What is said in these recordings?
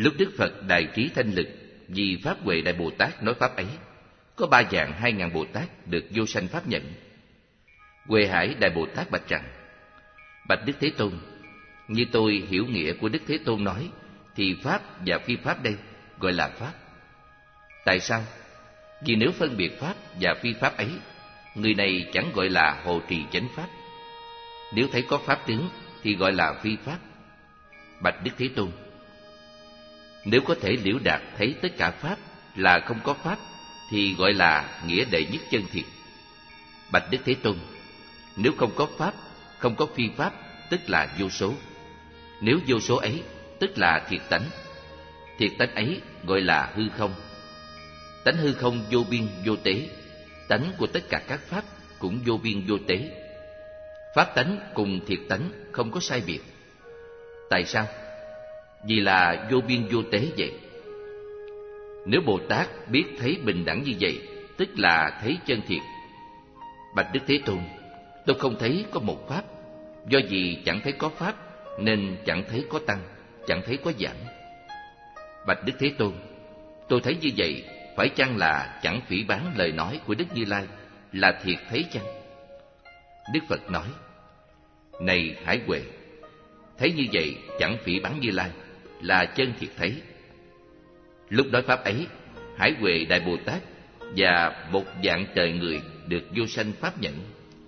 Lúc Đức Phật đại trí thanh lực vì Pháp Huệ Đại Bồ Tát nói Pháp ấy, có 3 vạn 2.000 Bồ Tát được vô sanh Pháp nhận. Huệ Hải Đại Bồ Tát bạch rằng: Bạch Đức Thế Tôn, như tôi hiểu nghĩa của Đức Thế Tôn nói, thì Pháp và phi Pháp đây gọi là Pháp. Tại sao? Vì nếu phân biệt Pháp và phi Pháp ấy, người này chẳng gọi là hộ trì chánh Pháp. Nếu thấy có Pháp tướng thì gọi là phi Pháp. Bạch Đức Thế Tôn, nếu có thể liễu đạt thấy tất cả Pháp là không có Pháp, thì gọi là nghĩa đệ nhất chân thiệt. Bạch Đức Thế Tôn, nếu không có Pháp, không có phi Pháp, tức là vô số. Nếu vô số ấy, tức là thiệt tánh. Thiệt tánh ấy gọi là hư không. Tánh hư không vô biên vô tế, tánh của tất cả các Pháp cũng vô biên vô tế. Pháp tánh cùng thiệt tánh không có sai biệt. Tại sao? Vì là vô biên vô tế vậy. Nếu Bồ Tát biết thấy bình đẳng như vậy, tức là thấy chân thiệt. Bạch Đức Thế Tôn, tôi không thấy có một Pháp. Do vì chẳng thấy có Pháp, nên chẳng thấy có tăng, chẳng thấy có giảm. Bạch Đức Thế Tôn, tôi thấy như vậy, phải chăng là chẳng phỉ báng lời nói của Đức Như Lai, là thiệt thấy chăng? Đức Phật nói: Này Hải Huệ, thấy như vậy chẳng phỉ báng Như Lai, là chân thiệt thấy. Lúc nói Pháp ấy, Hải Huệ Đại Bồ Tát và 1 vạn trời người được vô sanh Pháp nhận.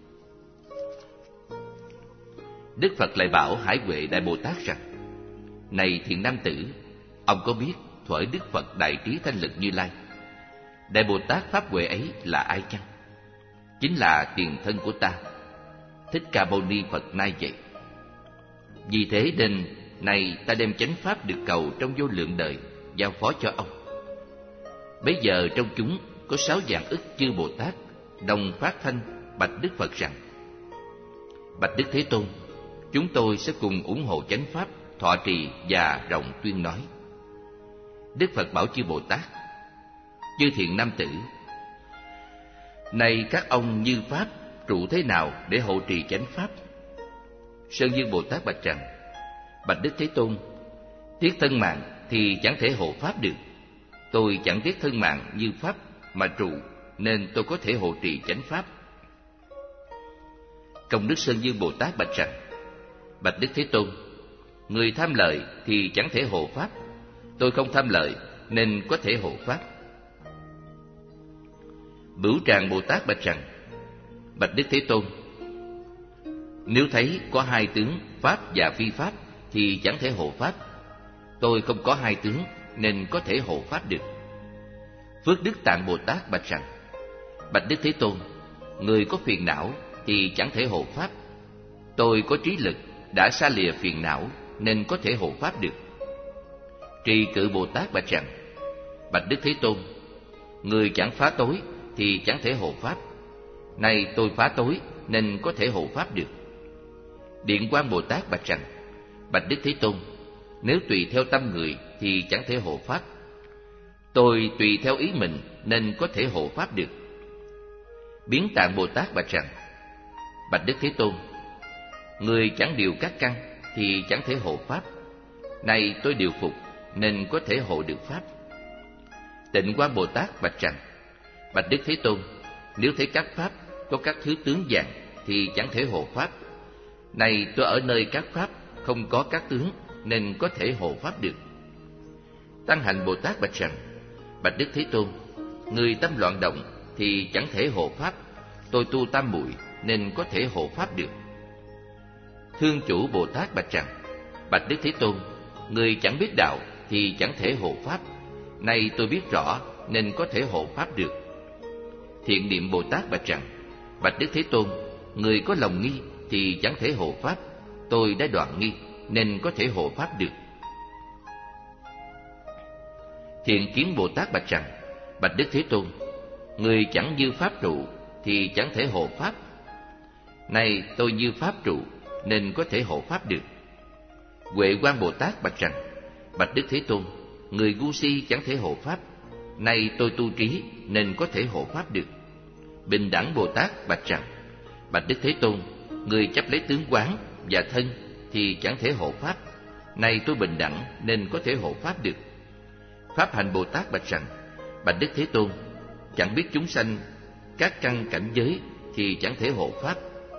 Đức Phật lại bảo Hải Huệ Đại Bồ Tát rằng: Này thiện nam tử, ông có biết thuở Đức Phật đại trí thanh lực Như Lai, Đại Bồ Tát Pháp Huệ ấy là ai chăng? Chính là tiền thân của ta, Thích Ca Mâu Ni Phật nay vậy. Vì thế nên này ta đem chánh Pháp được cầu trong vô lượng đời giao phó cho ông. Bấy giờ trong chúng có 6 vạn ức chư Bồ Tát đồng phát thanh bạch Đức Phật rằng: Bạch Đức Thế Tôn, chúng tôi sẽ cùng ủng hộ chánh Pháp, thọ trì và rộng tuyên nói. Đức Phật bảo chư Bồ Tát: Chư thiện nam tử, này các ông như Pháp trụ thế nào để hộ trì chánh Pháp? Sơn Dương Bồ Tát bạch rằng: Bạch Đức Thế Tôn, thiết thân mạng thì chẳng thể hộ Pháp được. Tôi chẳng thiết thân mạng như Pháp mà trụ, nên tôi có thể hộ trì chánh Pháp. Công Đức Sơn Dương Bồ Tát bạch rằng: Bạch Đức Thế Tôn, người tham lợi thì chẳng thể hộ Pháp. Tôi không tham lợi nên có thể hộ Pháp. Bửu Tràng Bồ Tát bạch rằng: Bạch Đức Thế Tôn, nếu thấy có 2 tướng Pháp và phi Pháp thì chẳng thể hộ Pháp. Tôi không có 2 tướng nên có thể hộ Pháp được. Phước Đức Tạng Bồ Tát bạch rằng: Bạch Đức Thế Tôn, người có phiền não thì chẳng thể hộ Pháp. Tôi có trí lực đã xa lìa phiền não nên có thể hộ Pháp được. Trì Cự Bồ Tát bạch rằng: Bạch Đức Thế Tôn, người chẳng phá tối thì chẳng thể hộ Pháp. Nay tôi phá tối nên có thể hộ Pháp được. Điện Quang Bồ Tát bạch rằng: Bạch Đức Thế Tôn, nếu tùy theo tâm người thì chẳng thể hộ Pháp. Tôi tùy theo ý mình nên có thể hộ Pháp được. Biến Tạng Bồ Tát bạch rằng: Bạch Đức Thế Tôn, người chẳng điều các căn thì chẳng thể hộ Pháp. Nay tôi điều phục nên có thể hộ được Pháp. Tịnh Quang Bồ Tát bạch rằng: Bạch Đức Thế Tôn, nếu thấy các Pháp có các thứ tướng dạng thì chẳng thể hộ Pháp. Nay tôi ở nơi các Pháp không có các tướng nên có thể hộ Pháp được. Tăng Hạnh Bồ Tát bạch rằng: Bạch Đức Thế Tôn, người tâm loạn động thì chẳng thể hộ Pháp. Tôi tu tam muội nên có thể hộ Pháp được. Thương Chủ Bồ Tát bạch rằng: Bạch Đức Thế Tôn, người chẳng biết đạo thì chẳng thể hộ Pháp. Nay tôi biết rõ nên có thể hộ Pháp được. Thiện Niệm Bồ Tát bạch rằng: Bạch Đức Thế Tôn, người có lòng nghi thì chẳng thể hộ Pháp. Tôi đã đoạn nghi nên có thể hộ Pháp được. Thiện Kiến Bồ Tát bạch rằng: Bạch Đức Thế Tôn, người chẳng như Pháp trụ thì chẳng thể hộ Pháp. Nay tôi như Pháp trụ nên có thể hộ Pháp được. Huệ Quang Bồ Tát bạch rằng: Bạch Đức Thế Tôn, người ngu si chẳng thể hộ Pháp. Nay tôi tu trí nên có thể hộ Pháp được. Bình Đẳng Bồ Tát bạch rằng: Bạch Đức Thế Tôn, người chấp lấy tướng quán và thân thì chẳng thể hộ Pháp. Nay tôi bình đẳng nên có thể hộ pháp được. Pháp Hành Bồ Tát bạch rằng: Bạch Đức Thế Tôn, chẳng biết chúng sanh các căn cảnh giới thì chẳng thể hộ pháp.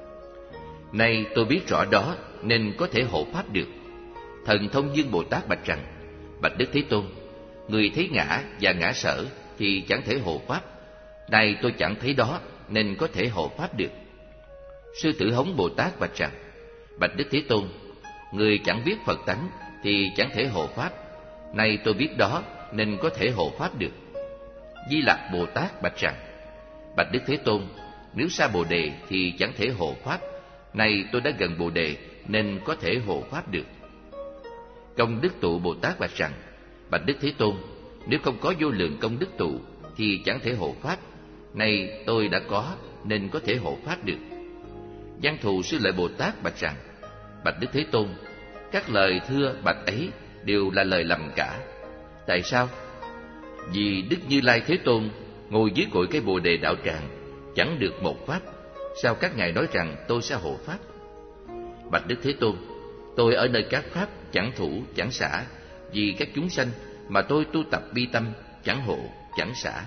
Nay tôi biết rõ đó nên có thể hộ pháp được. Thần Thông Dương Bồ Tát bạch rằng: Bạch Đức Thế Tôn, người thấy ngã và ngã sở thì chẳng thể hộ pháp. Nay tôi chẳng thấy đó nên có thể hộ pháp được. Sư Tử Hống Bồ Tát bạch rằng: Bạch Đức Thế Tôn, người chẳng biết Phật tánh thì chẳng thể hộ pháp. Nay tôi biết đó nên có thể hộ pháp được. Di Lặc Bồ Tát bạch rằng: Bạch Đức Thế Tôn, nếu xa Bồ Đề thì chẳng thể hộ pháp. Nay tôi đã gần Bồ Đề nên có thể hộ pháp được. Công Đức Tụ Bồ Tát bạch rằng: Bạch Đức Thế Tôn, nếu không có vô lượng công đức tụ thì chẳng thể hộ pháp. Nay tôi đã có nên có thể hộ pháp được. Văn Thù Sư Lợi Bồ Tát bạch rằng: Bạch Đức Thế Tôn, các lời thưa bạch ấy đều là lời lầm cả. Tại sao? Vì Đức Như Lai Thế Tôn ngồi dưới cội cây Bồ Đề đạo tràng, chẳng được một pháp. Sao các ngài nói rằng tôi sẽ hộ pháp? Bạch Đức Thế Tôn, tôi ở nơi các pháp chẳng thủ chẳng xả, vì các chúng sanh mà tôi tu tập bi tâm, chẳng hộ chẳng xả.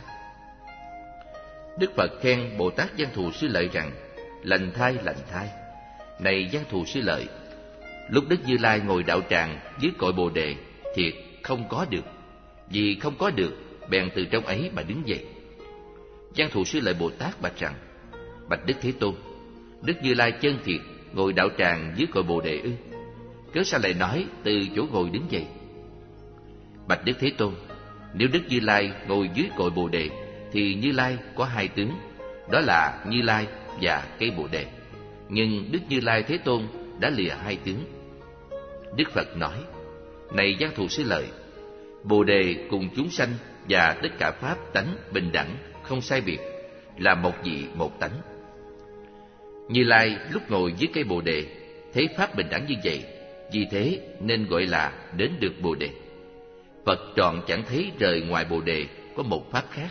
Đức Phật khen Bồ Tát Văn Thù Sư Lợi rằng: Lành thai, lành thai. Này Văn Thù Sư Lợi, lúc Đức Như Lai ngồi đạo tràng dưới cội Bồ Đề, thiệt không có được. Vì không có được, bèn từ trong ấy mà đứng dậy. Văn Thù Sư Lợi Bồ Tát bạch rằng: Bạch Đức Thế Tôn, Đức Như Lai chân thiệt ngồi đạo tràng dưới cội Bồ Đề ư? Cớ sao lại nói từ chỗ ngồi đứng dậy? Bạch Đức Thế Tôn, nếu Đức Như Lai ngồi dưới cội Bồ Đề thì Như Lai có hai tướng, đó là Như Lai và cây Bồ Đề. Nhưng Đức Như Lai Thế Tôn đã lìa hai tướng. Đức Phật nói: Này Văn Thù Sư Lợi, Bồ Đề cùng chúng sanh và tất cả pháp tánh bình đẳng, không sai biệt, là một vị một tánh. Như Lai lúc ngồi dưới cây Bồ Đề thấy pháp bình đẳng như vậy, vì thế nên gọi là đến được Bồ Đề. Phật trọn chẳng thấy rời ngoài Bồ Đề có một pháp khác.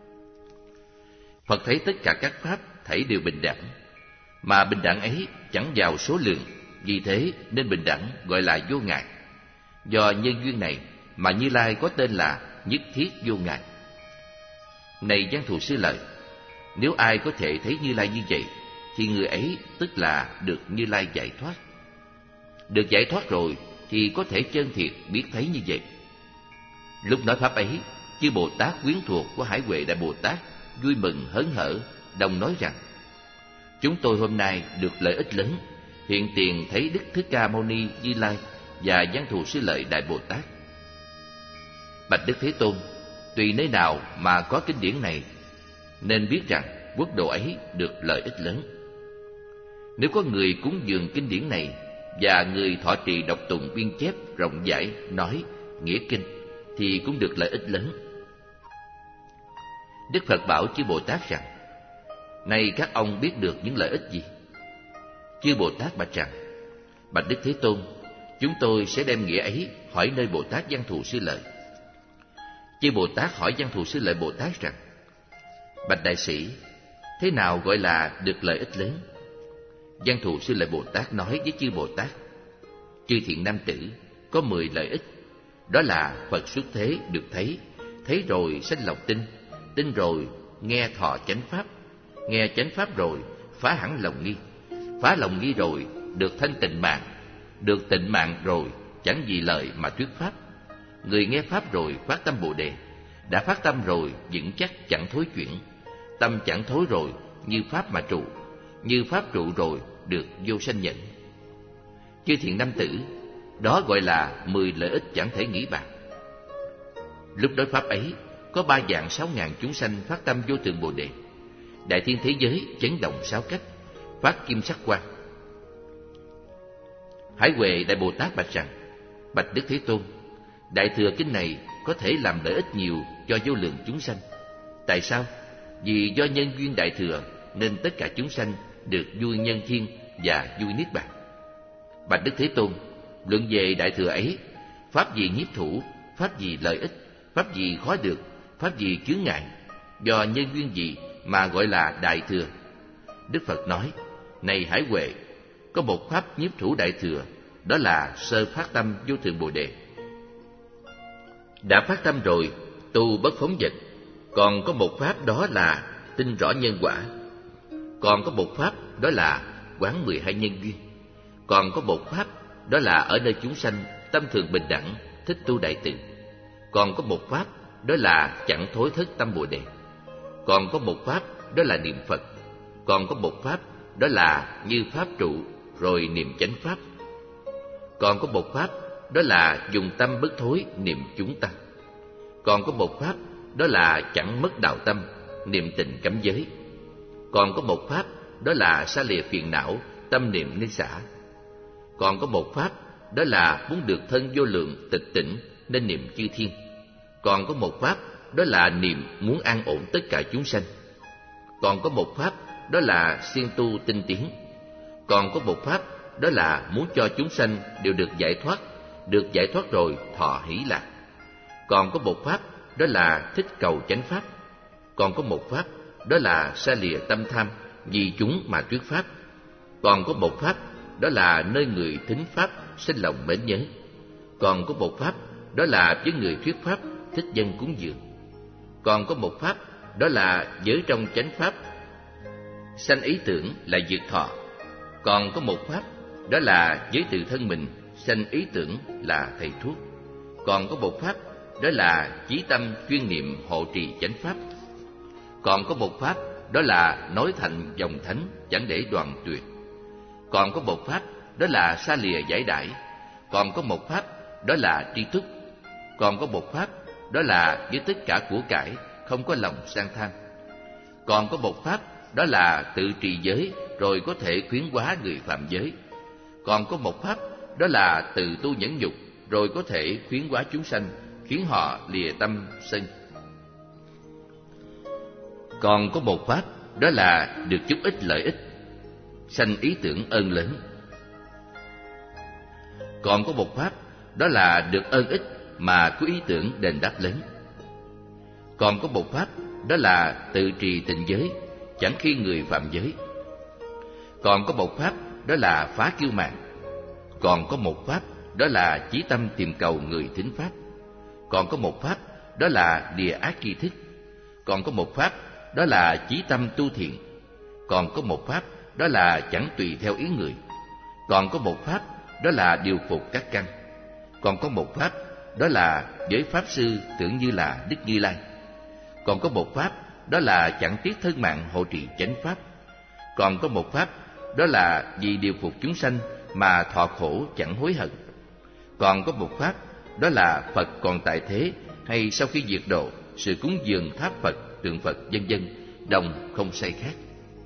Phật thấy tất cả các pháp thảy đều bình đẳng, mà bình đẳng ấy chẳng vào số lượng, vì thế nên bình đẳng gọi là vô ngại. Do nhân duyên này mà Như Lai có tên là Nhất Thiết Vô Ngại. Này Văn Thù Sư Lợi, nếu ai có thể thấy Như Lai như vậy thì người ấy tức là được Như Lai giải thoát. Được giải thoát rồi thì có thể chân thiệt biết thấy như vậy. Lúc nói pháp ấy, chư Bồ Tát quyến thuộc của Hải Huệ Đại Bồ Tát vui mừng hớn hở, đồng nói rằng: Chúng tôi hôm nay được lợi ích lớn, hiện tiền thấy Đức Thích Ca Mâu Ni Như Lai và Văn Thù Sư Lợi Đại Bồ Tát. Bạch Đức Thế Tôn, tùy nơi nào mà có kinh điển này, nên biết rằng quốc độ ấy được lợi ích lớn. Nếu có người cúng dường kinh điển này và người thọ trì đọc tụng biên chép rộng rãi nói nghĩa kinh thì cũng được lợi ích lớn. Đức Phật bảo chư Bồ Tát rằng: Này các ông biết được những lợi ích gì? Chư Bồ Tát bạch rằng: Bạch Đức Thế Tôn, chúng tôi sẽ đem nghĩa ấy hỏi nơi Bồ Tát Văn Thù Sư Lợi. Chư Bồ Tát hỏi Văn Thù Sư Lợi Bồ Tát rằng: Bạch Đại Sĩ, thế nào gọi là được lợi ích lớn? Văn Thù Sư Lợi Bồ Tát nói với chư Bồ Tát: Chư thiện nam tử, có 10 lợi ích. Đó là Phật xuất thế được thấy, thấy rồi sanh lòng tin, tin rồi nghe thọ chánh pháp, nghe chánh pháp rồi phá hẳn lòng nghi, phá lòng nghi rồi được thanh tịnh mạng, được tịnh mạng rồi chẳng vì lợi mà thuyết pháp. Người nghe pháp rồi phát tâm Bồ Đề, đã phát tâm rồi vững chắc chẳng thối chuyển, tâm chẳng thối rồi như pháp mà trụ, như pháp trụ rồi được vô sanh nhẫn. Chư thiện nam tử, đó gọi là 10 lợi ích chẳng thể nghĩ bàn. Lúc đối pháp ấy, có 3.600.000 chúng sanh phát tâm vô thượng Bồ Đề. Đại thiên thế giới chấn động 6 cách, phát kim sắc quang. Hải Huệ Đại Bồ Tát bạch rằng: Bạch Đức Thế Tôn, Đại thừa kinh này có thể làm lợi ích nhiều cho vô lượng chúng sanh. Tại sao? Vì do nhân duyên đại thừa nên tất cả chúng sanh được vui nhân thiên và vui niết bàn. Bạch Đức Thế Tôn, luận về đại thừa ấy, pháp gì nhiếp thủ, pháp gì lợi ích, pháp gì khó được, pháp gì chướng ngại, do nhân duyên gì mà gọi là đại thừa? Đức Phật nói: Này Hải Huệ, có một pháp nhiếp thủ đại thừa, đó là sơ phát tâm vô thượng Bồ Đề. Đã phát tâm rồi, tu bất phóng dật. Còn có một pháp đó là tin rõ nhân quả. Còn có một pháp đó là quán 12 nhân duyên. Còn có một pháp đó là ở nơi chúng sanh tâm thường bình đẳng, thích tu đại từ. Còn có một pháp đó là chẳng thối thất tâm Bồ Đề. Còn có một pháp đó là niệm Phật. Còn có một pháp đó là như pháp trụ rồi niệm chánh pháp. Còn có một pháp đó là dùng tâm bất thối niệm chúng tăng. Còn có một pháp đó là chẳng mất đạo tâm niệm tịnh cấm giới. Còn có một pháp đó là xa lìa phiền não tâm niệm nên xả. Còn có một pháp đó là muốn được thân vô lượng tịch tỉnh nên niệm chư thiên. Còn có một pháp đó là niệm muốn an ổn tất cả chúng sanh. Còn có một pháp đó là siêng tu tinh tiến. Còn có một pháp đó là muốn cho chúng sanh đều được giải thoát rồi thọ hỷ lạc. Còn có một pháp đó là thích cầu chánh pháp. Còn có một pháp đó là xa lìa tâm tham vì chúng mà thuyết pháp. Còn có một pháp đó là nơi người thính pháp sinh lòng mến nhớ. Còn có một pháp đó là với người thuyết pháp thích dân cúng dường. Còn có một pháp đó là giới trong chánh pháp sanh ý tưởng là diệt thọ. Còn có một pháp đó là với tự thân mình sanh ý tưởng là thầy thuốc. Còn có một pháp đó là chí tâm chuyên niệm hộ trì chánh pháp. Còn có một pháp đó là nói thành dòng thánh chẳng để đoạn tuyệt. Còn có một pháp đó là xa lìa giải đãi. Còn có một pháp đó là tri túc. Còn có một pháp đó là với tất cả của cải không có lòng sang tham. Còn có một pháp đó là tự trì giới rồi có thể khuyến hóa người phạm giới. Còn có một pháp đó là tự tu nhẫn nhục rồi có thể khuyến hóa chúng sanh, khiến họ lìa tâm sân. Còn có một pháp đó là được chút ít lợi ích, sanh ý tưởng ơn lớn. Còn có một pháp đó là được ơn ít mà có ý tưởng đền đáp lớn. Còn có một pháp đó là tự trì tịnh giới, chẳng khi người phạm giới. Còn có một pháp đó là phá kiêu mạn. Còn có một pháp đó là chí tâm tìm cầu người thính pháp. Còn có một pháp đó là lìa ác tri thức. Còn có một pháp đó là chí tâm tu thiện. Còn có một pháp đó là chẳng tùy theo ý người. Còn có một pháp đó là điều phục các căn. Còn có một pháp đó là với pháp sư tưởng như là Đức Như Lai. Còn có một pháp đó là chẳng tiếc thân mạng hộ trì chánh pháp. Còn có một pháp đó là vì điều phục chúng sanh mà thọ khổ chẳng hối hận. Còn có một pháp đó là Phật còn tại thế hay sau khi diệt độ, sự cúng dường tháp Phật, tượng Phật vân vân đồng không sai khác.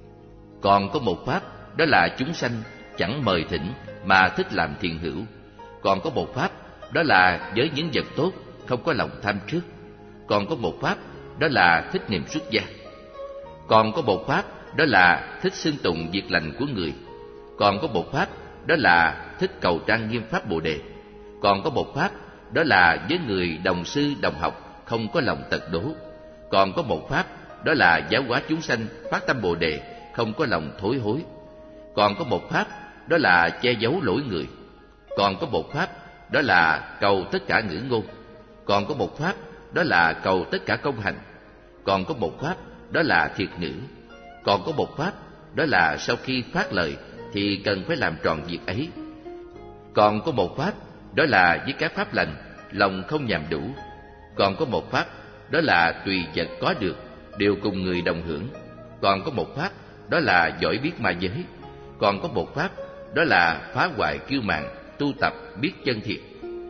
Còn có một pháp đó là chúng sanh chẳng mời thỉnh mà thích làm thiện hữu. Còn có một pháp đó là với những vật tốt không có lòng tham trước. Còn có một pháp đó là thích niệm xuất gia. Còn có một pháp đó là thích xưng tụng việc lành của người. Còn có một pháp đó là thích cầu trang nghiêm pháp Bồ Đề. Còn có một pháp đó là với người đồng sư đồng học không có lòng tật đố. Còn có một pháp đó là giáo hóa chúng sanh phát tâm Bồ Đề không có lòng thối hối. Còn có một pháp đó là che giấu lỗi người. Còn có một pháp đó là cầu tất cả ngữ ngôn. Còn có một pháp đó là cầu tất cả công hành. Còn có một pháp đó là thiệt ngữ. Còn có một pháp đó là sau khi phát lời thì cần phải làm tròn việc ấy. Còn có một pháp đó là với các pháp lành lòng không nhàm đủ. Còn có một pháp đó là tùy vật có được đều cùng người đồng hưởng. Còn có một pháp đó là giỏi biết ma giới. Còn có một pháp đó là phá hoại kiêu mạn, tu tập biết chân thiệt.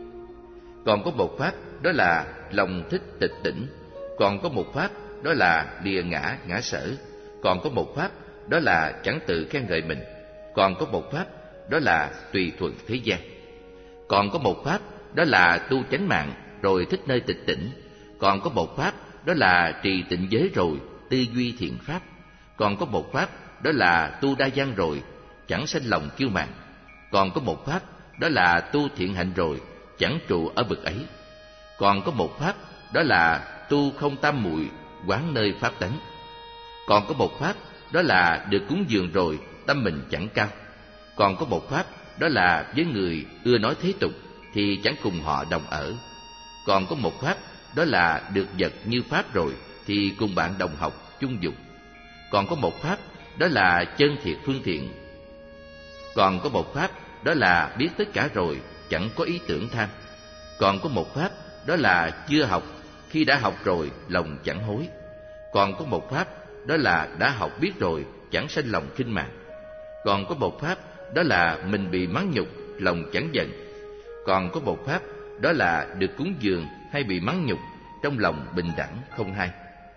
Còn có một pháp đó là lòng thích tịch tỉnh. Còn có một pháp đó là lìa ngã sở. Còn có một pháp đó là chẳng tự khen ngợi mình. Còn có một pháp đó là tùy thuận thế gian. Còn có một pháp đó là tu chánh mạng rồi thích nơi tịch tỉnh. Còn có một pháp đó là trì tịnh giới rồi tư duy thiện pháp. Còn có một pháp đó là tu đa văn rồi chẳng sanh lòng kiêu mạn. Còn có một pháp đó là tu thiện hạnh rồi chẳng trụ ở bực ấy. Còn có một pháp đó là tu không tam muội quán nơi pháp tánh. Còn có một pháp đó là được cúng dường rồi tâm mình chẳng cao. Còn có một pháp đó là với người ưa nói thế tục thì chẳng cùng họ đồng ở. Còn có một pháp, đó là được vật như pháp rồi thì cùng bạn đồng học, chung dục. Còn có một pháp, đó là chân thiệt phương tiện. Còn có một pháp, đó là biết tất cả rồi, chẳng có ý tưởng tham. Còn có một pháp, đó là chưa học, khi đã học rồi, lòng chẳng hối. Còn có một pháp, đó là đã học biết rồi, chẳng sanh lòng khinh mạn. Còn có một pháp, đó là mình bị mắng nhục, lòng chẳng giận. Còn có một pháp, đó là được cúng dường hay bị mắng nhục, trong lòng bình đẳng không hay.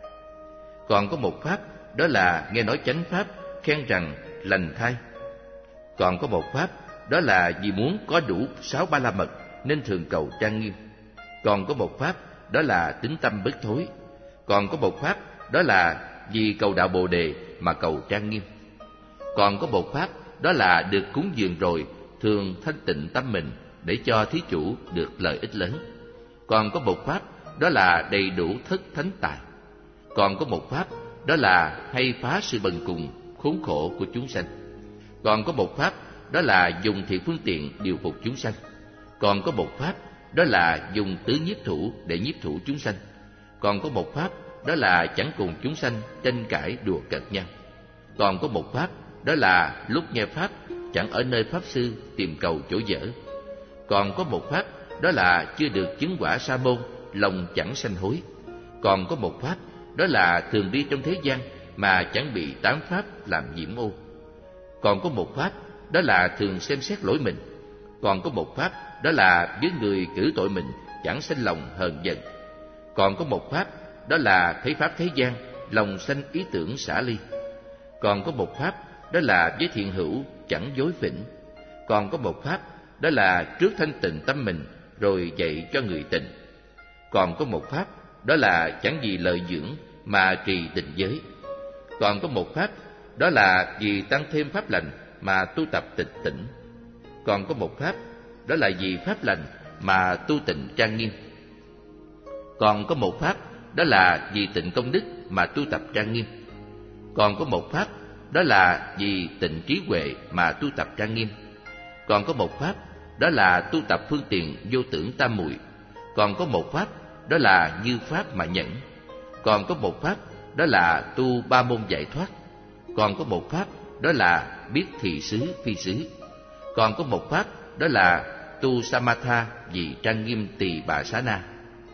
Còn có một pháp, đó là nghe nói chánh pháp, khen rằng lành thay. Còn có một pháp, đó là vì muốn có đủ 6 ba la mật nên thường cầu trang nghiêm. Còn có một pháp, đó là tính tâm bất thối. Còn có một pháp, đó là vì cầu đạo Bồ Đề mà cầu trang nghiêm. Còn có một pháp, đó là được cúng dường rồi, thường thanh tịnh tâm mình để cho thí chủ được lợi ích lớn. Còn có một pháp, đó là đầy đủ thất thánh tài. Còn có một pháp, đó là hay phá sự bần cùng, khốn khổ của chúng sanh. Còn có một pháp, đó là dùng thiện phương tiện điều phục chúng sanh. Còn có một pháp, đó là dùng tứ nhiếp thủ để nhiếp thủ chúng sanh. Còn có một pháp, đó là chẳng cùng chúng sanh tranh cãi đùa cợt nhau. Còn có một pháp, đó là lúc nghe pháp chẳng ở nơi pháp sư tìm cầu chỗ dở. Còn có một pháp, đó là chưa được chứng quả sa môn, lòng chẳng sanh hối. Còn có một pháp, đó là thường đi trong thế gian mà chẳng bị tám pháp làm nhiễm ô. Còn có một pháp, đó là thường xem xét lỗi mình. Còn có một pháp, đó là với người cử tội mình chẳng sanh lòng hờn giận. Còn có một pháp, đó là thấy pháp thế gian, lòng sanh ý tưởng xả ly. Còn có một pháp, đó là với thiện hữu chẳng dối phỉnh. Còn có một pháp, đó là trước thanh tịnh tâm mình rồi dạy cho người tình. Còn có một pháp, đó là chẳng vì lợi dưỡng mà trì định giới. Còn có một pháp, đó là vì tăng thêm pháp lành mà tu tập tịch tỉnh. Còn có một pháp, đó là vì pháp lành mà tu tịnh trang nghiêm. Còn có một pháp, đó là vì tịnh công đức mà tu tập trang nghiêm. Còn có một pháp, đó là vì tịnh trí huệ mà tu tập trang nghiêm. Còn có một pháp, đó là tu tập phương tiện vô tưởng tam muội. Còn có một pháp, đó là như pháp mà nhẫn. Còn có một pháp, đó là tu ba môn giải thoát. Còn có một pháp, đó là biết thị xứ phi xứ. Còn có một pháp, đó là tu samatha vì trang nghiêm tỳ bà xá na.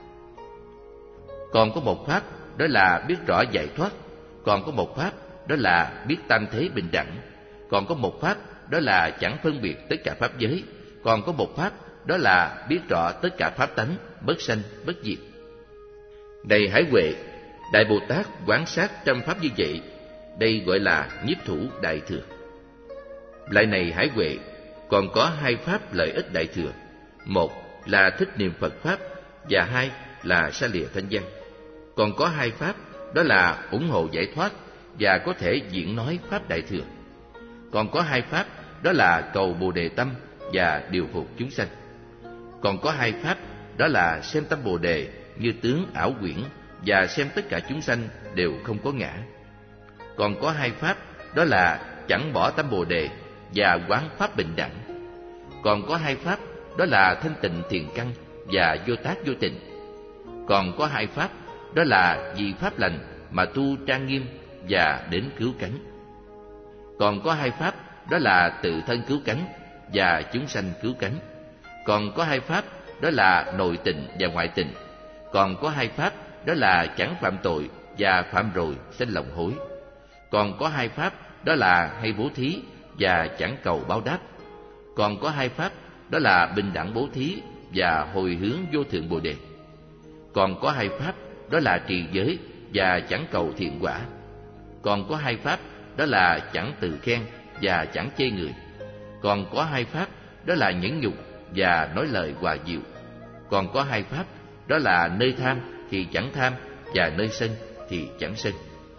Còn có một pháp, đó là biết rõ giải thoát. Còn có một pháp, đó là biết tam thế bình đẳng. Còn có một pháp, đó là chẳng phân biệt tất cả pháp giới. Còn có một pháp, đó là biết rõ tất cả pháp tánh, bất sanh, bất diệt. Này Hải Huệ, Đại Bồ Tát quán sát trăm pháp như vậy, đây gọi là nhiếp thủ đại thừa. Lại này Hải Huệ, còn có hai pháp lợi ích đại thừa. Một là thích niệm Phật pháp, và hai là xa lìa thanh văn. Còn có hai pháp, đó là ủng hộ giải thoát và có thể diễn nói pháp đại thừa. Còn có hai pháp, đó là cầu Bồ Đề tâm và điều phục chúng sanh. Còn có hai pháp, đó là xem tâm Bồ Đề như tướng ảo quyển và xem tất cả chúng sanh đều không có ngã. Còn có hai pháp, đó là chẳng bỏ tâm Bồ Đề và quán pháp bình đẳng. Còn có hai pháp, đó là thanh tịnh thiền căn và vô tác vô tình. Còn có hai pháp, đó là vì pháp lành mà tu trang nghiêm và đến cứu cánh. Còn có hai pháp, đó là tự thân cứu cánh và chúng sanh cứu cánh. Còn có hai pháp, đó là nội tình và ngoại tình. Còn có hai pháp, đó là chẳng phạm tội và phạm rồi sanh lòng hối. Còn có hai pháp, đó là hay bố thí và chẳng cầu báo đáp. Còn có hai pháp, đó là bình đẳng bố thí và hồi hướng vô thượng Bồ Đề. Còn có hai pháp, đó là trì giới và chẳng cầu thiện quả. Còn có hai pháp, đó là chẳng tự khen và chẳng chê người. Còn có hai pháp, đó là nhẫn nhục và nói lời hòa dịu. Còn có hai pháp, đó là nơi tham thì chẳng tham và nơi sân thì chẳng sân.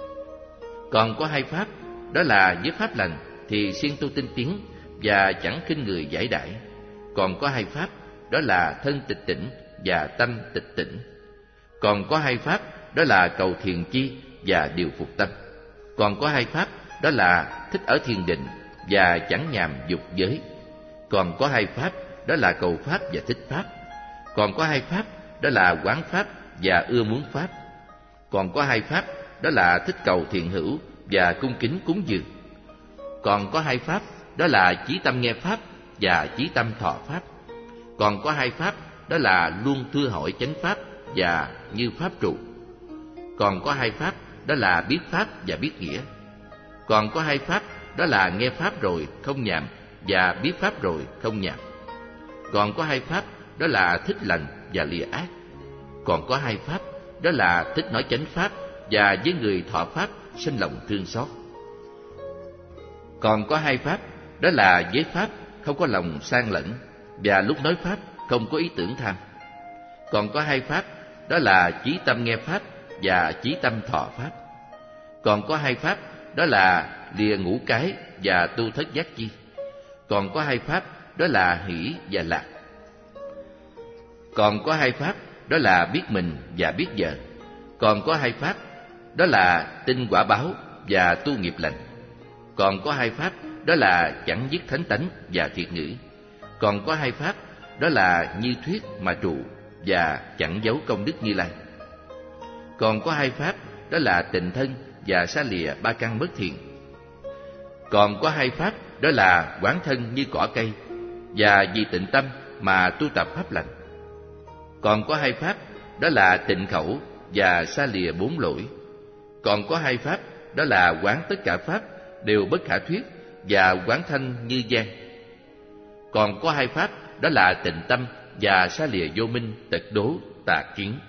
Còn có hai pháp, đó là với pháp lành thì siêng tu tinh tiến và chẳng khinh người giải đãi. Còn có hai pháp, đó là thân tịch tỉnh và tâm tịch tỉnh. Còn có hai pháp, đó là cầu thiền chi và điều phục tâm. Còn có hai pháp, đó là thích ở thiền định và chẳng nhàm dục giới. Còn có 2 pháp, đó là cầu pháp và thích pháp. Còn có 2 pháp, đó là quán pháp và ưa muốn pháp. Còn có 2 pháp, đó là thích cầu thiện hữu và cung kính cúng dường. Còn có 2 pháp, đó là chí tâm nghe pháp và chí tâm thọ pháp. Còn có 2 pháp, đó là luôn thưa hỏi chánh pháp và như pháp trụ. Còn có 2 pháp, đó là biết pháp và biết nghĩa. Còn có 2 pháp, đó là nghe pháp rồi không nhàm và biết pháp rồi không nhàm. Còn có 2 pháp, đó là thích lành và lìa ác. Còn có 2 pháp, đó là thích nói chánh pháp và với người thọ pháp sinh lòng thương xót. Còn có 2 pháp, đó là giới pháp không có lòng sang lẫn và lúc nói pháp không có ý tưởng tham. Còn có 2 pháp, đó là chí tâm nghe pháp và chí tâm thọ pháp. Còn có 2 pháp, đó là lìa ngũ cái và tu thất giác chi. Còn có 2 pháp, đó là hỷ và lạc. Còn có 2 pháp, đó là biết mình và biết vợ. Còn có 2 pháp, đó là tin quả báo và tu nghiệp lành. Còn có 2 pháp, đó là chẳng dứt thánh tánh và thiệt ngữ. Còn có 2 pháp, đó là như thuyết mà trụ và chẳng giấu công đức Như Lai. Còn có 2 pháp, đó là tịnh thân và xa lìa 3 căn bất thiện. Còn có 2 pháp, đó là quán thân như cỏ cây và vì tịnh tâm mà tu tập pháp lành. Còn có 2 pháp, đó là tịnh khẩu và xa lìa 4 lỗi. Còn có 2 pháp, đó là quán tất cả pháp đều bất khả thuyết và quán thanh như giang. Còn có 2 pháp, đó là tịnh tâm và xa lìa vô minh, tật đố, tà kiến.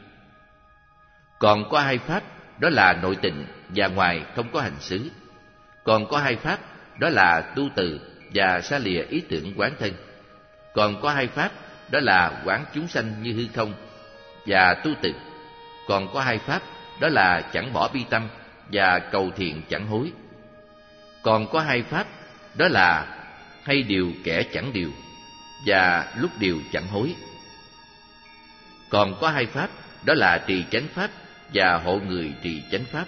Còn có 2 pháp, đó là nội tịnh và ngoài không có hành xứ. Còn có 2 pháp, đó là tu từ và xa lìa ý tưởng quán thân. Còn có 2 pháp, đó là quán chúng sanh như hư không và tu từ. Còn có 2 pháp, đó là chẳng bỏ bi tâm và cầu thiện chẳng hối. Còn có 2 pháp, đó là hay điều kẻ chẳng điều và lúc điều chẳng hối. Còn có 2 pháp, đó là trì chánh pháp và hộ người trì chánh pháp.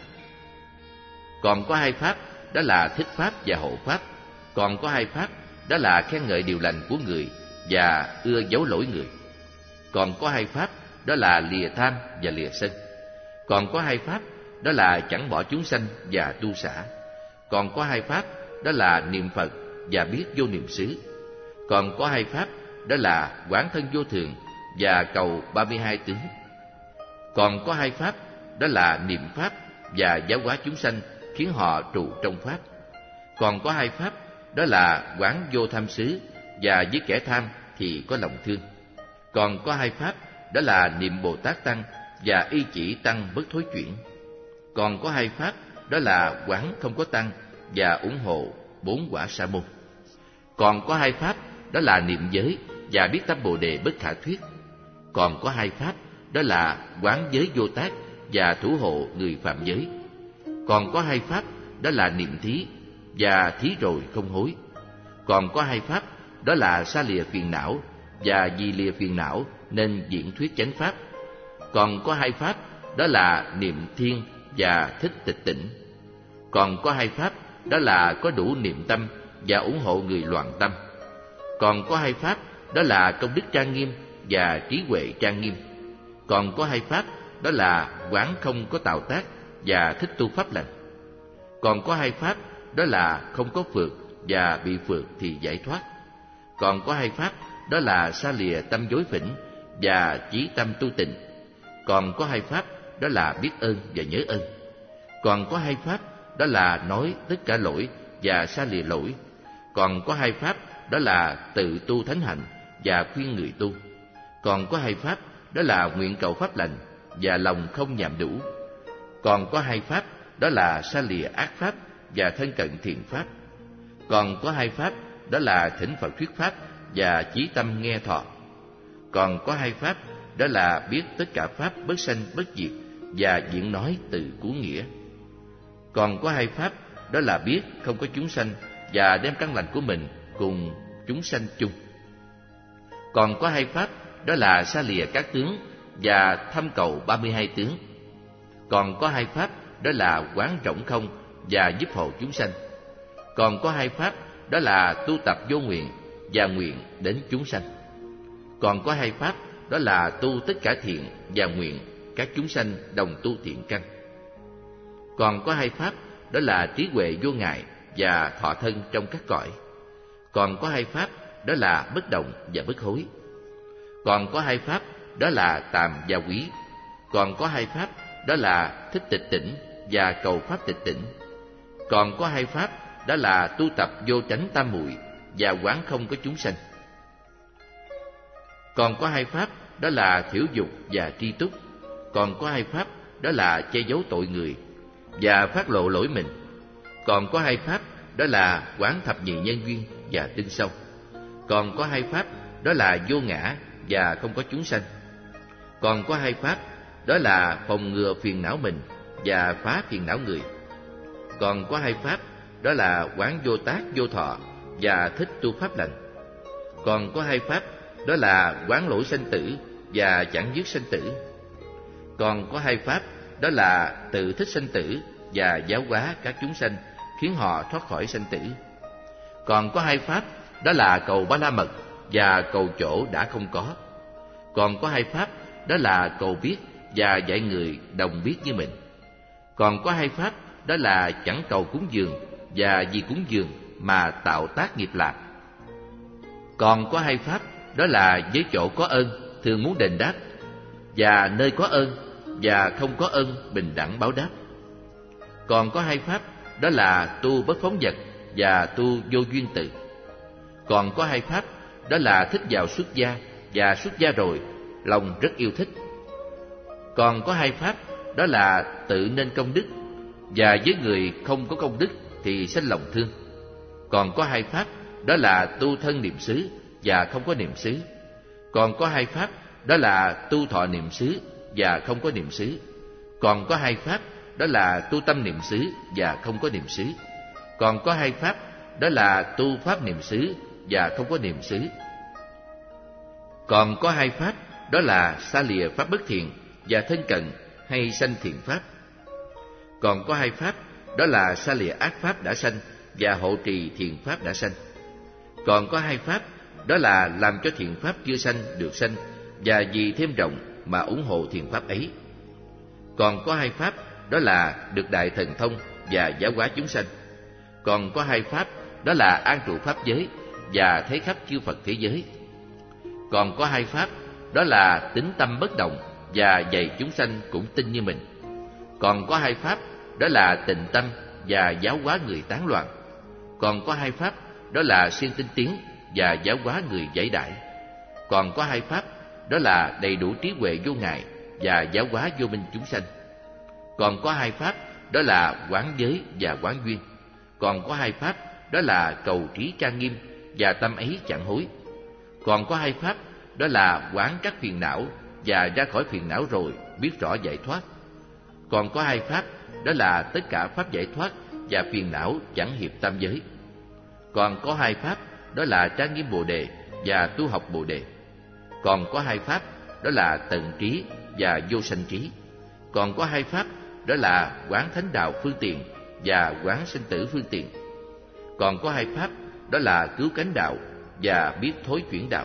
Còn có 2 pháp, đó là thích pháp và hộ pháp. Còn có 2 pháp, đó là khen ngợi điều lành của người và ưa giấu lỗi người. Còn có 2 pháp, đó là lìa tham và lìa sân. Còn có 2 pháp, đó là chẳng bỏ chúng sanh và tu xả. Còn có 2 pháp, đó là niệm Phật và biết vô niệm xứ. Còn có 2 pháp, đó là quán thân vô thường và cầu 32 tướng. Còn có 2 pháp, đó là niệm pháp và giáo hóa chúng sanh khiến họ trụ trong pháp. Còn có 2 pháp, đó là quán vô tham xứ và với kẻ tham thì có lòng thương. Còn có 2 pháp, đó là niệm Bồ Tát Tăng và y chỉ Tăng bất thối chuyển. Còn có 2 pháp, đó là quán không có Tăng và ủng hộ 4 quả Sa môn. Còn có 2 pháp, đó là niệm giới và biết tâm Bồ đề bất khả thuyết. Còn có 2 pháp, đó là quán giới vô tác và thủ hộ người phạm giới. Còn có 2 pháp, đó là niệm thí và thí rồi không hối. Còn có 2 pháp, đó là xa lìa phiền não và vì lìa phiền não nên diễn thuyết chánh pháp. Còn có 2 pháp, đó là niệm thiên và thích tịch tỉnh. Còn có 2 pháp, đó là có đủ niệm tâm và ủng hộ người loạn tâm. Còn có 2 pháp, đó là công đức trang nghiêm và trí huệ trang nghiêm. Còn có 2 pháp, đó là quán không có tạo tác và thích tu pháp lành. Còn có 2 pháp, đó là không có phượt và bị phượt thì giải thoát. Còn có 2 pháp, đó là xa lìa tâm dối phỉnh và chí tâm tu tịnh. Còn có 2 pháp, đó là biết ơn và nhớ ơn. Còn có 2 pháp, đó là nói tất cả lỗi và xa lìa lỗi. Còn có 2 pháp, đó là tự tu thánh hạnh và khuyên người tu. Còn có 2 pháp, đó là nguyện cầu pháp lành và lòng không nhàm đủ. Còn có 2 pháp, đó là xa lìa ác pháp và thân cận thiện pháp. Còn có 2 pháp, đó là thỉnh Phật thuyết pháp và chí tâm nghe thọ. Còn có 2 pháp, đó là biết tất cả pháp bất sanh bất diệt và diễn nói từ cứu nghĩa. Còn có 2 pháp, đó là biết không có chúng sanh và đem căn lành của mình cùng chúng sanh chung. Còn có 2 pháp, đó là xa lìa các tướng và thâm cầu 32 tướng. Còn có 2 pháp, đó là quán rỗng không và giúp hộ chúng sanh. Còn có 2 pháp, đó là tu tập vô nguyện và nguyện đến chúng sanh. Còn có hai pháp, đó là tu tất cả thiện và nguyện các chúng sanh đồng tu thiện căn. Còn có hai pháp, đó là trí huệ vô ngại và thọ thân trong các cõi. Còn có hai pháp, đó là bất động và bất hối. Còn có hai pháp, đó là tàm và quý. Còn có hai pháp, đó là thích tịch tỉnh và cầu pháp tịch tỉnh. Còn có hai pháp, đó là tu tập vô chánh tam muội và quán không có chúng sanh. Còn có hai pháp, đó là thiểu dục và tri túc. Còn có hai pháp, đó là che giấu tội người và phát lộ lỗi mình. Còn có hai pháp, đó là quán thập nhị nhân duyên và tinh sâu. Còn có hai pháp, đó là vô ngã và không có chúng sanh. Còn có hai pháp, đó là phòng ngừa phiền não mình và phá phiền não người. Còn có hai pháp, đó là quán vô tác vô thọ và thích tu pháp lành. Còn có hai pháp, đó là quán lỗi sanh tử và chẳng dứt sanh tử. Còn có hai pháp, đó là tự thích sanh tử và giáo hóa các chúng sanh, khiến họ thoát khỏi sanh tử. Còn có hai pháp, đó là cầu Ba La Mật và cầu chỗ đã không có. Còn có hai pháp, đó là cầu biết và dạy người đồng biết như mình. Còn có hai pháp, đó là chẳng cầu cúng dường và vì cúng dường mà tạo tác nghiệp lạc. Còn có hai pháp, đó là với chỗ có ơn thường muốn đền đáp, và nơi có ơn và không có ơn bình đẳng báo đáp. Còn có hai pháp, đó là tu bất phóng dật và tu vô duyên tự. Còn có hai pháp, đó là thích vào xuất gia và xuất gia rồi lòng rất yêu thích. Còn có hai pháp, đó là tự nên công đức và với người không có công đức thì sinh lòng thương. Còn có hai pháp, đó là tu thân niệm xứ và không có niệm xứ. Còn có hai pháp, đó là tu thọ niệm xứ và không có niệm xứ. Còn có hai pháp, đó là tu tâm niệm xứ và không có niệm xứ. Còn có hai pháp, đó là tu pháp niệm xứ và không có niệm xứ. Còn có hai pháp, đó là xa lìa pháp bất thiện và thân cận hay sanh thiện pháp. Còn có hai pháp, đó là xa lìa ác pháp đã sanh và hộ trì thiện pháp đã sanh. Còn có hai pháp, đó là làm cho thiện pháp chưa sanh được sanh và vì thêm rộng mà ủng hộ thiện pháp ấy. Còn có hai pháp, đó là được đại thần thông và giáo hóa chúng sanh. Còn có hai pháp, đó là an trụ pháp giới và thấy khắp chư Phật thế giới. Còn có hai pháp, đó là tín tâm bất động và dạy chúng sanh cũng tin như mình. Còn có hai pháp, đó là tịnh tâm và giáo hóa người tán loạn. Còn có hai pháp, đó là siêng tinh tiến và giáo hóa người giải đại. Còn có hai pháp, đó là đầy đủ trí huệ vô ngại và giáo hóa vô minh chúng sanh. Còn có hai pháp, đó là quán giới và quán duyên. Còn có hai pháp, đó là cầu trí trang nghiêm và tâm ấy chẳng hối. Còn có hai pháp, đó là quán các phiền não và ra khỏi phiền não rồi biết rõ giải thoát. Còn có hai pháp, đó là tất cả pháp giải thoát và phiền não chẳng hiệp tam giới. Còn có hai pháp, đó là trang nghiêm Bồ đề và tu học Bồ đề. Còn có hai pháp, đó là tận trí và vô sanh trí. Còn có hai pháp, đó là quán thánh đạo phương tiện và quán sinh tử phương tiện. Còn có hai pháp, đó là cứu cánh đạo và biết thối chuyển đạo.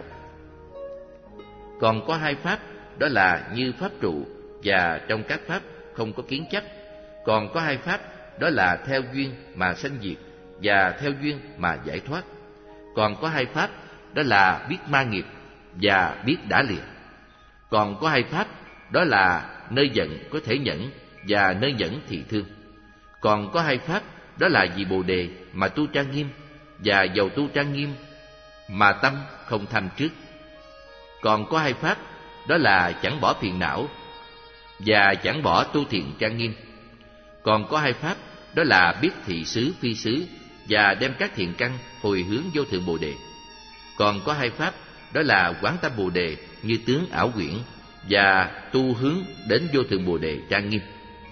Còn có hai pháp, đó là như pháp trụ và trong các pháp không có kiến chấp. Còn có hai pháp, đó là theo duyên mà sanh diệt và theo duyên mà giải thoát. Còn có hai pháp, đó là biết ma nghiệp và biết đã lìa. Còn có hai pháp, đó là nơi giận có thể nhẫn và nơi nhẫn thì thương. Còn có hai pháp, đó là vì Bồ đề mà tu trang nghiêm và dầu tu trang nghiêm mà tâm không tham trước. Còn có hai pháp, đó là chẳng bỏ phiền não và chẳng bỏ tu thiện trang nghiêm. Còn có hai pháp, đó là biết thị xứ phi xứ và đem các thiện căn hồi hướng vô thượng Bồ đề. Còn có hai pháp, đó là quán tâm Bồ đề như tướng ảo quyển và tu hướng đến vô thượng Bồ đề trang nghiêm.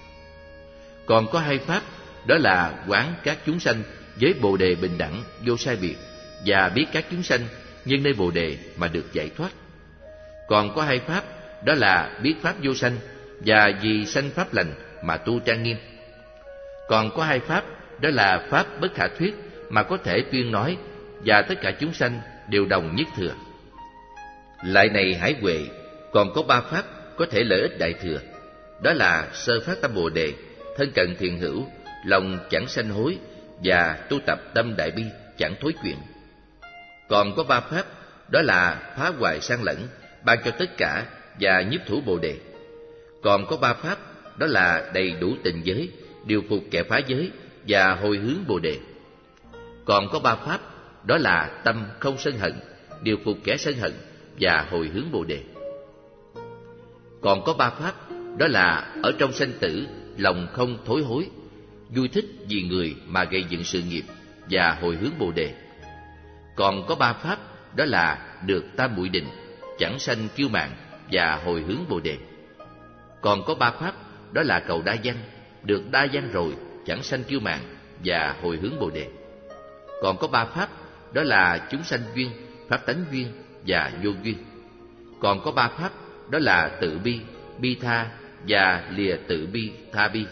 Còn có hai pháp, đó là quán các chúng sanh với Bồ đề bình đẳng vô sai biệt và biết các chúng sanh nhân nơi Bồ đề mà được giải thoát. Còn có hai pháp, đó là biết pháp vô sanh và vì sanh pháp lành mà tu trang nghiêm. Còn có hai pháp, đó là pháp bất khả thuyết mà có thể tuyên nói và tất cả chúng sanh đều đồng nhất thừa. Lại này Hải Huệ, còn có 3 pháp có thể lợi ích đại thừa. Đó là sơ phát tâm Bồ Đề, thân cận thiện hữu, lòng chẳng sanh hối, và tu tập tâm đại bi chẳng thối chuyển. Còn có 3 pháp, đó là phá hoại sang lẫn, ban cho tất cả, và nhiếp thủ Bồ Đề. Còn có 3 pháp, đó là đầy đủ tình giới, điều phục kẻ phá giới, và hồi hướng Bồ Đề. Còn có 3 pháp, đó là tâm không sân hận, điều phục kẻ sân hận, và hồi hướng Bồ Đề. Còn có 3 pháp, đó là ở trong sanh tử, lòng không thối hối, vui thích vì người mà gây dựng sự nghiệp, và hồi hướng Bồ Đề. Còn có 3 pháp, đó là được tam muội định, chẳng sanh kiêu mạn, và hồi hướng Bồ Đề. Còn có 3 pháp, đó là cầu đa văn, được đa văn rồi, chẳng sanh kiêu mạn, và hồi hướng Bồ Đề. Còn có 3 pháp, đó là chúng sanh duyên, pháp tánh duyên, và vô duyên. Còn có 3 pháp, đó là tự bi, bi tha, và lìa tự bi, tha bi.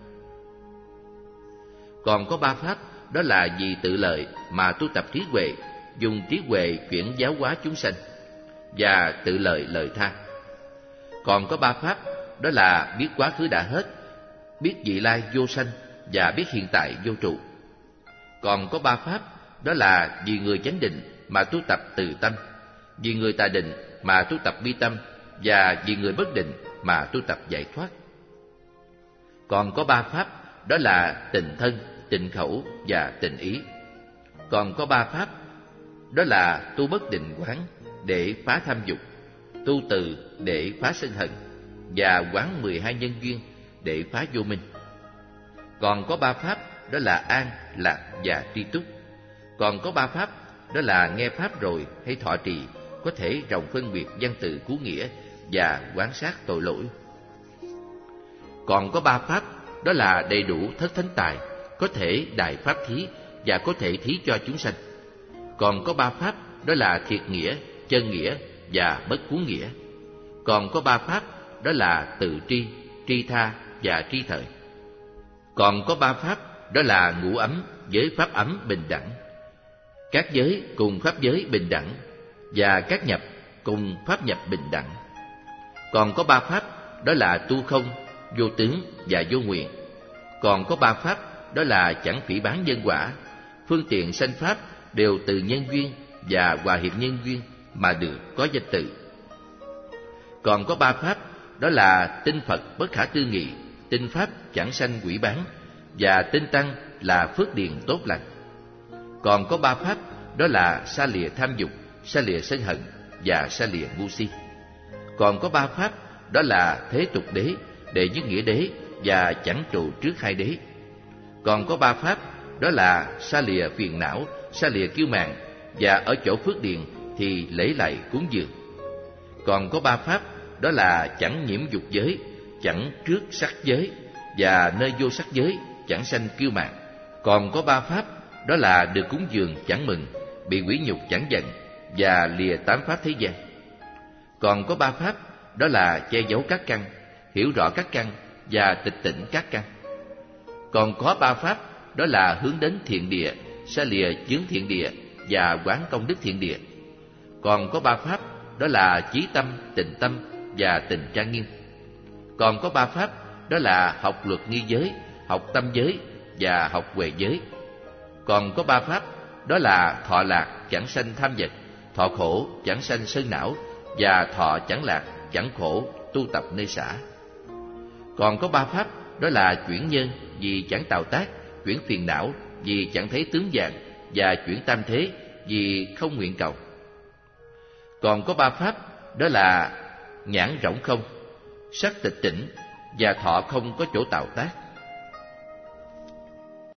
Còn có 3 pháp, đó là vì tự lợi mà tu tập trí huệ, dùng trí huệ chuyển giáo hóa chúng sanh, và tự lợi lời tha. Còn có 3 pháp, đó là biết quá khứ đã hết, biết vị lai vô sanh, và biết hiện tại vô trụ. Còn có 3 pháp, đó là vì người chánh định mà tu tập từ tâm, vì người tà định mà tu tập bi tâm, và vì người bất định mà tu tập giải thoát. Còn có 3 pháp, đó là tịnh thân, tịnh khẩu, và tịnh ý. Còn có 3 pháp, đó là tu bất định quán để phá tham dục, tu từ để phá sân hận, và quán 12 nhân duyên để phá vô minh. Còn có 3 pháp, đó là an, lạc, và tri túc. Còn có 3 pháp, đó là nghe pháp rồi hay thọ trì, có thể rộng phân biệt văn từ cú nghĩa, và quán sát tội lỗi. Còn có 3 pháp, đó là đầy đủ thất thánh tài, có thể đại pháp thí, và có thể thí cho chúng sanh. Còn có 3 pháp, đó là thiệt nghĩa, chân nghĩa, và bất cuốn nghĩa. Còn có 3 pháp, đó là tự tri, tri tha, và tri thời. Còn có 3 pháp, đó là ngũ ấm với pháp ấm bình đẳng, các giới cùng pháp giới bình đẳng, và các nhập cùng pháp nhập bình đẳng. Còn có 3 pháp, đó là tu không, vô tướng, và vô nguyện. Còn có 3 pháp, đó là chẳng phỉ báng nhân quả, phương tiện sanh pháp đều từ nhân duyên và hòa hiệp nhân duyên mà được có danh tự. Còn có 3 pháp, đó là tin Phật bất khả tư nghị, tin pháp chẳng sanh quỷ bán, và tin tăng là phước điền tốt lành. Còn có 3 pháp, đó là xa lìa tham dục, xa lìa sân hận, và xa lìa ngu si. Còn có 3 pháp, đó là thế tục đế, đệ nhất nghĩa đế, và chẳng trụ trước 2 đế. Còn có 3 pháp, đó là xa lìa phiền não, xa lìa kiêu mạn, và ở chỗ phước điền thì lễ lại cúng dường. Còn có 3 pháp, đó là chẳng nhiễm dục giới, chẳng trước sắc giới, và nơi vô sắc giới chẳng sanh kiêu mạn. Còn có 3 pháp, đó là được cúng dường chẳng mừng, bị quỷ nhục chẳng giận, và lìa 8 pháp thế gian. Còn có 3 pháp, đó là che giấu các căn, hiểu rõ các căn, và tịch tỉnh các căn. Còn có 3 pháp, đó là hướng đến thiện địa, xa lìa chướng thiện địa, và quán công đức thiện địa. Còn có 3 pháp, đó là chí tâm, tịnh tâm, và tình trang nghiêm. Còn có 3 pháp, đó là học luật nghi giới, học tâm giới, và học huệ giới. Còn có 3 pháp, đó là thọ lạc chẳng sanh tham vật, thọ khổ chẳng sanh sân não, và thọ chẳng lạc chẳng khổ tu tập nơi xã. Còn có 3 pháp, đó là chuyển nhân vì chẳng tạo tác, chuyển phiền não vì chẳng thấy tướng dạng, và chuyển tam thế vì không nguyện cầu. Còn có 3 pháp, đó là nhãn rỗng không, sắc tịch tỉnh, và thọ không có chỗ tạo tác.